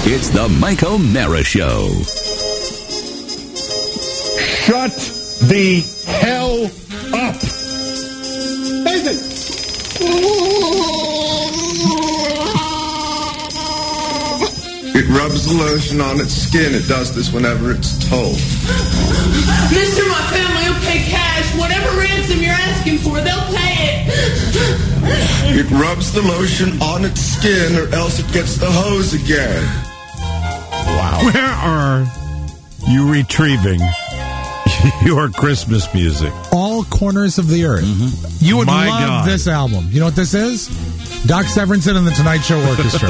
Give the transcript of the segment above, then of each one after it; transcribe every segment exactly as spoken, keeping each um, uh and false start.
It's the Mike O'Mara Show. Shut the hell up. Nathan. It rubs the lotion on its skin. It does this whenever it's told. Mister, my family will pay cash. Whatever ransom you're asking for, they'll pay it. It rubs the lotion on its skin or else it gets the hose again. Wow. Where are you retrieving your Christmas music? All corners of the earth. Mm-hmm. You would My love God. this album. You know what this is? Doc Severinsen and the Tonight Show Orchestra.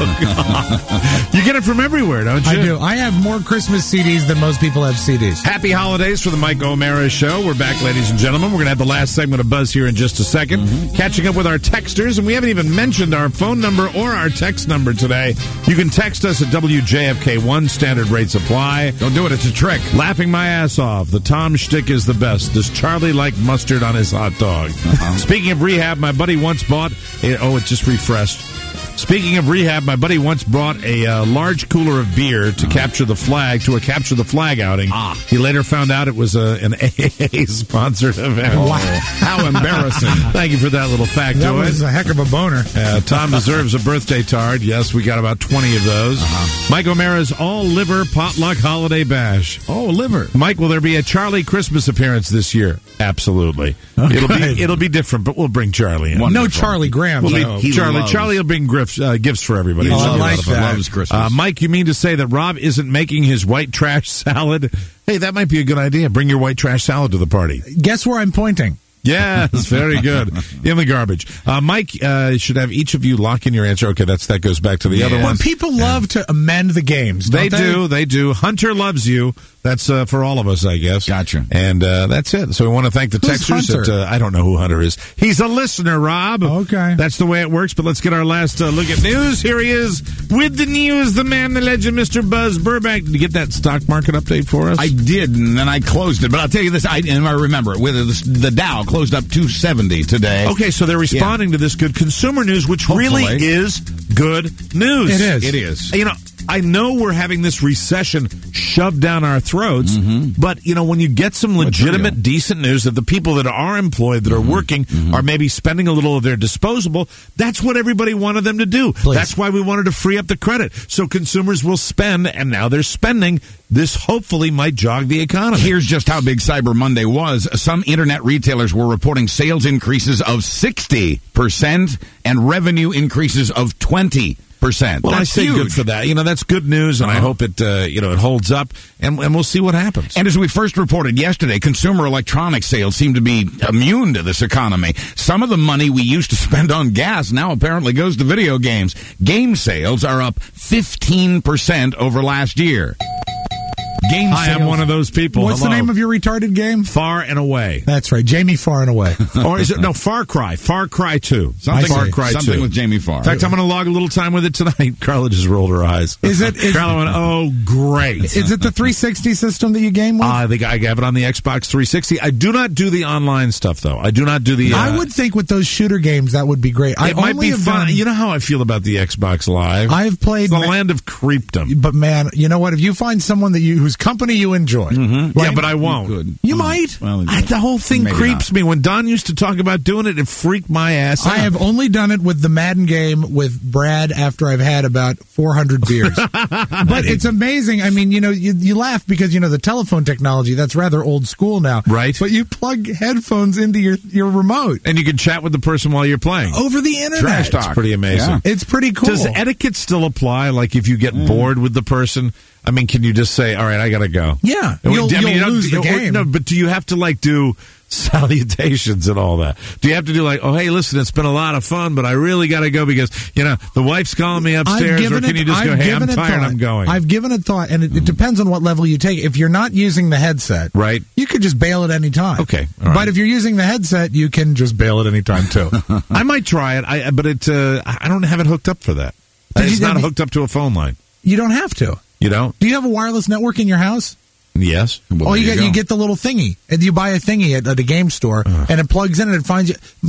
You get it from everywhere, don't you? I do. I have more Christmas C Ds than most people have C Ds. Happy holidays for the Mike O'Mara Show. We're back, ladies and gentlemen. We're going to have the last segment of Buzz here in just a second. Mm-hmm. Catching up with our texters, and we haven't even mentioned our phone number or our text number today. You can text us at W J F K one, standard rates apply. Don't do it. It's a trick. Laughing my ass off. The Tom shtick is the best. Does Charlie like mustard on his hot dog? Uh-huh. Speaking of rehab, my buddy once bought... A, oh, it just refreshed. Speaking of rehab, my buddy once brought a uh, large cooler of beer to uh-huh. capture the flag, to a capture the flag outing. Ah. He later found out it was a, an A A A-sponsored event. Wow. How embarrassing. Thank you for that little factoid. That was a heck of a boner. Uh, Tom deserves a birthday tard. Yes, we got about twenty of those. Uh-huh. Mike O'Mara's all-liver potluck holiday bash. Oh, liver. Mike, will there be a Charlie Christmas appearance this year? Absolutely. Okay. It'll be it'll be different, but we'll bring Charlie in. No Charlie Graham. We'll no. be, Charlie loves. Charlie will bring gifts, uh, gifts for everybody. He It's oh, gonna be a I lot like of fun. that. Loves Christmas. Uh, Mike, you mean to say that Rob isn't making his white trash salad? Hey, that might be a good idea. Bring your white trash salad to the party. Guess where I'm pointing? Yes, very good. In the garbage. Uh, Mike, uh, should have each of you lock in your answer. Okay, that's that goes back to the Yeah. other one. But people love to amend the games. They, don't they do, they do. Hunter loves you. That's uh, for all of us, I guess. Gotcha. And uh, that's it. So we want to thank the Who's texters. Hunter? That, uh, I don't know who Hunter is. He's a listener, Rob. Okay. That's the way it works. But let's get our last uh, look at news. Here he is with the news, the man, the legend, Mister Buzz Burbank. Did you get that stock market update for us? I did, and then I closed it. But I'll tell you this, I, and I remember it. With the, the Dow closed up two seventy today. Okay, so they're responding yeah. to this good consumer news, which Hopefully. really is good news. It is. It is. You know, I know we're having this recession shoved down our throats, Mm-hmm. but, you know, when you get some legitimate, Material. decent news that the people that are employed, that Mm-hmm. are working, Mm-hmm. are maybe spending a little of their disposable, that's what everybody wanted them to do. Please. That's why we wanted to free up the credit. So consumers will spend, and now they're spending. This hopefully might jog the economy. Here's just how big Cyber Monday was. Some internet retailers were reporting sales increases of sixty percent and revenue increases of twenty percent. Well, That's I say huge. good for that. You know, that's good news, and I Uh-huh. hope it, uh, you know, it holds up, and, and we'll see what happens. And as we first reported yesterday, consumer electronic sales seem to be immune to this economy. Some of the money we used to spend on gas now apparently goes to video games. Game sales are up fifteen percent over last year. Game Hi, sales. I'm one of those people. What's Hello. the name of your retarded game? Far and Away. That's right, Jamie Far and Away. Or is it, no, Far Cry. Far Cry two. Something, Far Cry something two. with Jamie Farr. In fact, I'm going to log a little time with it tonight. Carla just rolled her eyes. Is it? Is, Carla went, oh, great. is it the three sixty system that you game with? Uh, I think I have it on the Xbox three sixty. I do not do the online stuff, though. I do not do the... Uh, I would think with those shooter games that would be great. I It might only be have fun. done- You know how I feel about the Xbox Live? I've played It's the ma- land of creepdom. But man, you know what? If you find someone that you whose company you enjoy, Mm-hmm. Yeah, but I won't. Good. you might. Well, I, the whole thing maybe creeps not. me. When Don used to talk about doing it, it freaked my ass out. I have only done it with the Madden game with Brad after I've had about four hundred beers. But it's amazing. I mean, you know, you, you laugh because, you know, the telephone technology, that's rather old school now. Right. But you plug headphones into your, your remote And you can chat with the person while you're playing. over the internet. Trash talk. It's pretty amazing. Yeah. It's pretty cool. Does etiquette still apply? Like if you get bored with the person, I mean, can you just say, all right, I got to go? Yeah. I mean, You'll, I mean, you'll you don't- lose the or- game. No, but do you have to like do salutations and all that? Do you have to do like, oh, hey, listen, it's been a lot of fun, but I really got to go because, you know, the wife's calling me upstairs, or can it- you just I've go, hey, I'm given it tired, thought. I'm going? I've given it thought, and it, it depends on what level you take. If you're not using the headset, Right. you could just bail at any time. Okay, all right. But if you're using the headset, you can just bail at any time, too. I might try it, I, but it, uh, I don't have it hooked up for that. Did It's you- not have you- hooked up to a phone line. You don't have to. You don't? Do you have a wireless network in your house? Yes. Well, oh, there you get go. you get the little thingy, and you buy a thingy at, at a game store, and it plugs in and it finds you. Mike,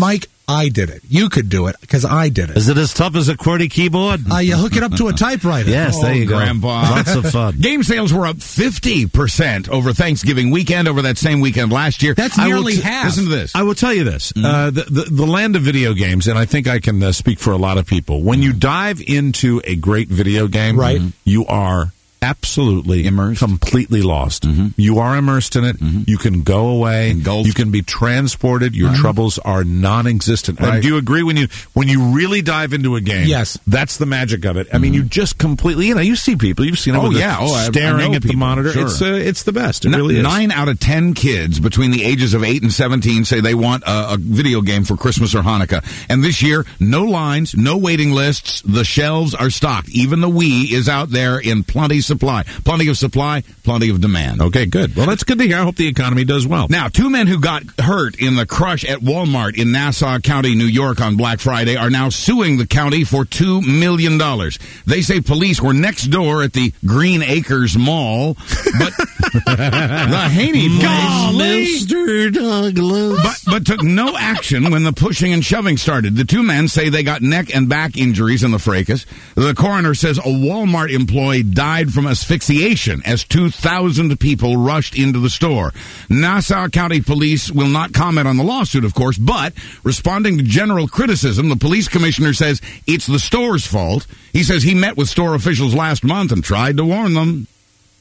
I did it. You could do it because I did it. Is it as tough as a QWERTY keyboard? Uh, you hook it up to a typewriter. Yes, Oh, there you go. Grandpa. Lots of fun. Game sales were up fifty percent over Thanksgiving weekend over that same weekend last year. That's I will nearly t- half. Listen to this. I will tell you this. Uh, the, the, the land of video games, and I think I can uh, speak for a lot of people, when you dive into a great video game, Right. you are absolutely Immersed. completely lost. Mhm. You are immersed in it. Mhm. You can go away. Engulfed. You can be transported. Your Right. troubles are non-existent. Right. And do you agree when you when you really dive into a game? Yes. That's the magic of it. I mean, you just completely, you know, you see people, you've seen it Oh, with the yeah. Oh, I- I staring know at the people. monitor. Sure. It's uh, it's the best. It N- really is. Nine out of ten kids between the ages of eight and seventeen say they want a, a video game for Christmas or Hanukkah. And this year, no lines, no waiting lists. The shelves are stocked. Even the Wii is out there in plenty supply. Plenty of supply, plenty of demand. Okay, good. Well, that's good to hear. I hope the economy does well. Now, two men who got hurt in the crush at Walmart in Nassau County, New York on Black Friday are now suing the county for two million dollars. They say police were next door at the Green Acres Mall, but the Haney place... Mister Douglas. But, but took no action when the pushing and shoving started. The two men say they got neck and back injuries in the fracas. The coroner says a Walmart employee died from asphyxiation as two thousand people rushed into the store. Nassau County Police will not comment on the lawsuit, of course, but responding to general criticism, the police commissioner says it's the store's fault. He says he met with store officials last month and tried to warn them.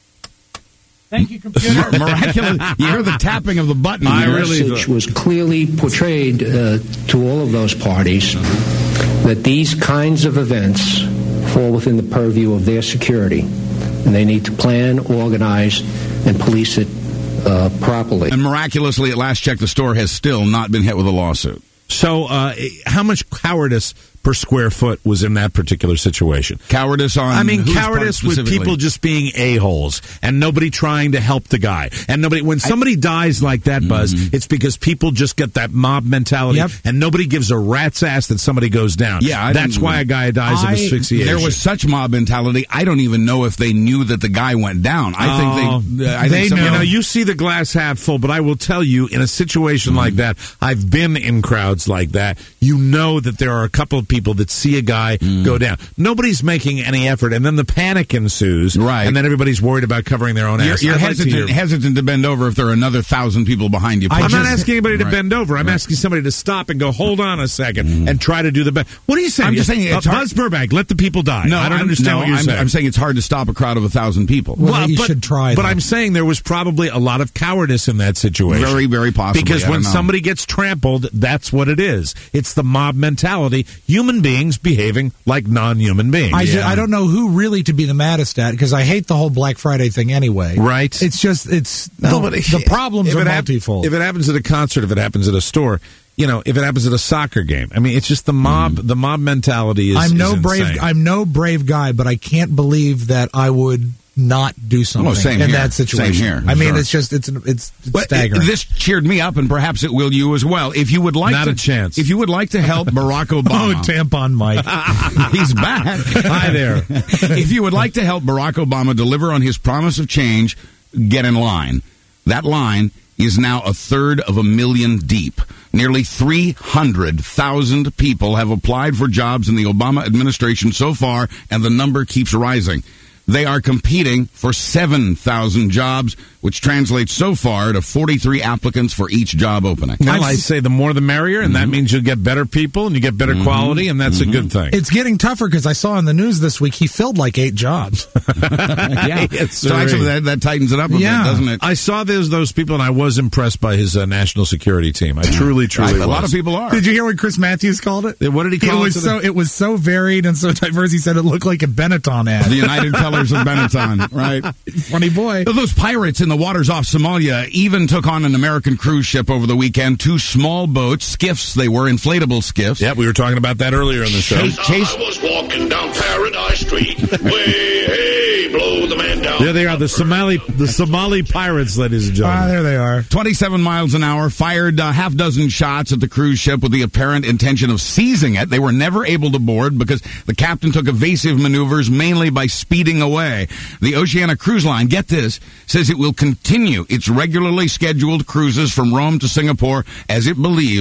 Thank you, computer. Mir- miraculous. You hear the tapping of the button. I here. really message was clearly portrayed uh, to all of those parties that these kinds of events fall within the purview of their security, and they need to plan, organize, and police it uh, properly. And miraculously, at last check, the store has still not been hit with a lawsuit. So, uh, how much cowardice per square foot was in that particular situation? Cowardice on I mean, whose part cowardice with specifically? people just being a-holes and nobody trying to help the guy. And nobody, when somebody dies like that, Buzz, Mm-hmm. it's because people just get that mob mentality Yep. and nobody gives a rat's ass that somebody goes down. Yeah, I that's didn't- why a guy dies I- of asphyxiation. There was such mob mentality. I don't even know if they knew that the guy went down. I think they. Uh, I they think some- know. You know, you see the glass half full, but I will tell you, in a situation Mm-hmm. like that, I've been in crowds like that. You know that there are a couple of people that see a guy Mm. go down. Nobody's making any effort, and then the panic ensues. Right. And then everybody's worried about covering their own You're, ass. you're I'd like to hesitant, hear- hesitant to bend over if there are another thousand people behind you. I'm not pushing. asking anybody to Right. bend over. I'm Right. asking somebody to stop and go, hold on a second, and try to do the best. What are you saying? I'm just saying Uh, it's hard- Buzz Burbank, let the people die. No, I don't I'm- understand no, what you're I'm, saying. I'm saying it's hard to stop a crowd of a thousand people. Well, you should try, But though. I'm saying there was probably a lot of cowardice in that situation. Very, very possibly. Because I when don't know. somebody gets trampled, that's what it is. It's the mob mentality. Human beings behaving like non-human beings. I, ju- Yeah. I don't know who really to be the maddest at because I hate the whole Black Friday thing anyway. Right. It's just it's No, the, but the problems if are it hap- multifold. If it happens at a concert, if it happens at a store, you know, if it happens at a soccer game, I mean, it's just the mob. The mob mentality is. I'm no is brave. insane. I'm no brave guy, but I can't believe that I would not do something Oh, same in here. that situation. Same here. I mean, Sure. it's just it's it's, it's Well, staggering. it- this cheered me up, and perhaps it will you as well. If you would like Not to, a chance. If you would like to help Barack oh, Obama, tampon Mike. he's back. Hi there. If you would like to help Barack Obama deliver on his promise of change, get in line. That line is now a third of a million deep. Nearly three hundred thousand people have applied for jobs in the Obama administration so far, and the number keeps rising. They are competing for seven thousand jobs, which translates so far to forty-three applicants for each job opening. Well, I say the more the merrier, and Mm-hmm. that means you'll get better people and you get better quality, and that's a good thing. It's getting tougher because I saw in the news this week he filled like eight jobs. yeah. Yes, So actually, sir. that, that tightens it up a Yeah. bit, doesn't it? I saw those those people, and I was impressed by his uh, national security team. I truly, truly, a lot was. of people are. Did you hear what Chris Matthews called it? What did he call it? it Was to so the- it was so varied and so diverse. He said it looked like a Benetton ad. The United Colors of Benetton, right? Funny boy. Those pirates in the waters off Somalia even took on an American cruise ship over the weekend. Two small boats, skiffs they were, inflatable skiffs. Yeah, we were talking about that earlier in the show. Chase, Chase, I was walking down Paradise Street. Way, hey, blow the man down. There they are, the Somali, the Somali pirates, ladies and Ah, gentlemen. there they are. twenty-seven miles an hour, fired a half dozen shots at the cruise ship with the apparent intention of seizing it. They were never able to board because the captain took evasive maneuvers, mainly by speeding away. The Oceania Cruise Line, get this, says it will continue its regularly scheduled cruises from Rome to Singapore as it believes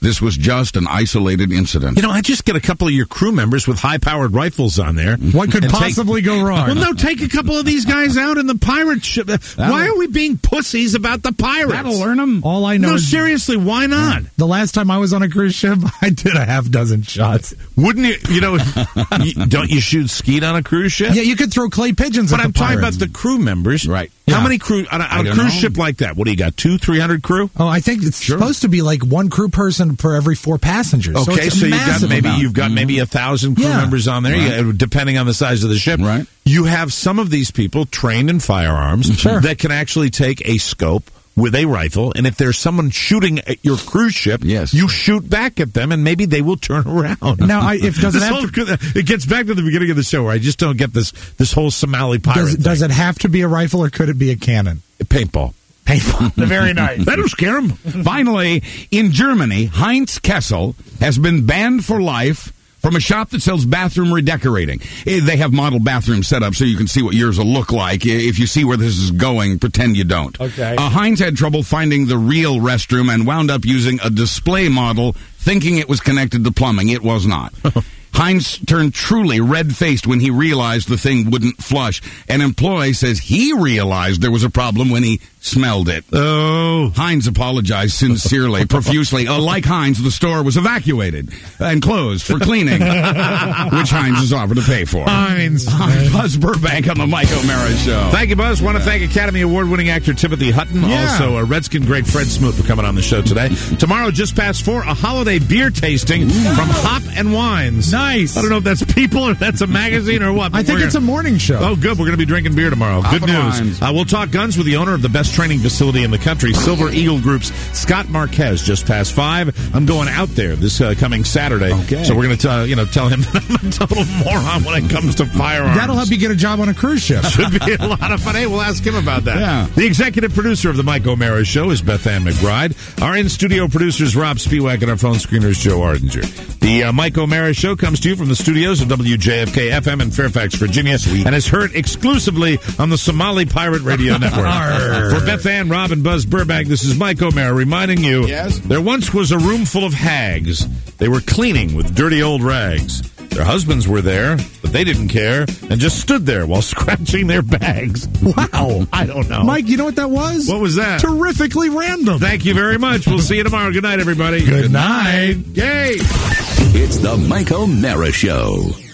This was just an isolated incident. You know, I just get a couple of your crew members with high-powered rifles on there. What could possibly take, go wrong? Well, no, take a couple of these guys out in the pirate ship. Why are we being pussies about the pirates? That'll learn them. All I know No, is... seriously, why not? The last time I was on a cruise ship, I did a half dozen shots. Wouldn't you, you know, you, don't you shoot skeet on a cruise ship? Yeah, you could throw clay pigeons But at I'm the talking pirates. about the crew members. Right. How Yeah. many crew, on a, on a don't cruise know. ship like that, what do you got, two, three hundred crew? Oh, I think it's Sure. supposed to be like one crew person for every four passengers. so, Okay, it's a so, you've got massive maybe amount. you've got maybe a thousand crew Yeah. members on there, Right. yeah, depending on the size of the ship. Right. You have some of these people trained in firearms Sure. that can actually take a scope with a rifle, and if there's someone shooting at your cruise ship, Yes. you shoot back at them, and maybe they will turn around. Now, I, if does it This have whole- to, it gets back to the beginning of the show where I just don't get this this whole Somali pirate does, thing. does it have to be a rifle or could it be a cannon? Paintball. Paintball. Very nice. That'll scare them. Finally, in Germany, Heinz Kessel has been banned for life from a shop that sells bathroom redecorating. Eh, They have model bathrooms set up so you can see what yours will look like. If you see where this is going, pretend you don't. Okay. Uh, Heinz had trouble finding the real restroom and wound up using a display model thinking it was connected to plumbing. It was not. Heinz turned truly red-faced when he realized the thing wouldn't flush. An employee says he realized there was a problem when he smelled it. Oh. Heinz apologized sincerely, profusely. Uh, like Heinz, the store was evacuated and closed for cleaning, which Heinz has offered to pay for. Heinz. I'm Buzz Burbank on the Mike O'Mara Show. Thank you, Buzz. Want to thank Academy Award-winning actor Timothy Hutton. Yeah. Also, a Redskin great Fred Smoot for coming on the show today. Tomorrow, just past four, a holiday beer tasting from Hop and Wines. Nice. I don't know if that's people or if that's a magazine or what. I think it's a morning show. Oh, good. We're going to be drinking beer tomorrow. Hop Good and news. Wines. Uh, we'll talk guns with the owner of the best training facility in the country, Silver Eagle Group's Scott Marquez, just past five. I'm going out there this uh, coming Saturday. Okay. So we're going to uh, you know, tell him that I'm a total moron when it comes to firearms. That'll help you get a job on a cruise ship. Should be a lot of fun. Hey, we'll ask him about that. Yeah. The executive producer of the Mike O'Mara Show is Beth Ann McBride. Our in-studio producers, Rob Spiewak, and our phone screeners, Joe Ardinger. The uh, Mike O'Mara Show comes to you from the studios of W J F K F M in Fairfax, Virginia, and is heard exclusively on the Somali Pirate Radio Network. For Beth Ann, Rob, and Buzz Burbank, this is Mike O'Mara reminding you, Yes? there once was a room full of hags. They were cleaning with dirty old rags. Their husbands were there, but they didn't care and just stood there while scratching their bags. Wow. I don't know. Mike, you know what that was? What was that? Terrifically random. Thank you very much. We'll see you tomorrow. Good night, everybody. Good night. Yay. It's the Mike O'Mara Show.